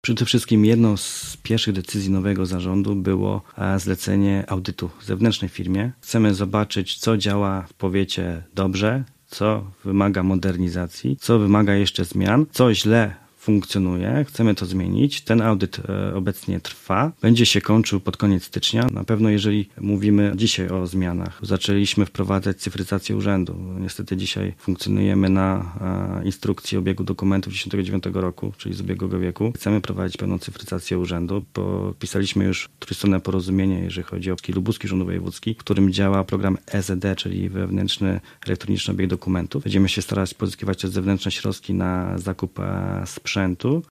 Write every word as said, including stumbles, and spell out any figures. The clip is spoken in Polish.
Przede wszystkim jedną z pierwszych decyzji nowego zarządu było zlecenie audytu zewnętrznej firmie. Chcemy zobaczyć, co działa w powiecie dobrze, co wymaga modernizacji, co wymaga jeszcze zmian, co źle funkcjonuje, chcemy to zmienić. Ten audyt e, obecnie trwa. Będzie się kończył pod koniec stycznia. Na pewno jeżeli mówimy dzisiaj o zmianach, zaczęliśmy wprowadzać cyfryzację urzędu. Niestety dzisiaj funkcjonujemy na e, instrukcji obiegu dokumentów dziesiątego dziewiątego roku, czyli z ubiegłego wieku. Chcemy prowadzić pełną cyfryzację urzędu. Podpisaliśmy już trójstronne porozumienie, jeżeli chodzi o Lubuski Urząd Wojewódzki, w którym działa program E Z D, czyli wewnętrzny elektroniczny obieg dokumentów. Będziemy się starać pozyskiwać też zewnętrzne środki na zakup sprzętu.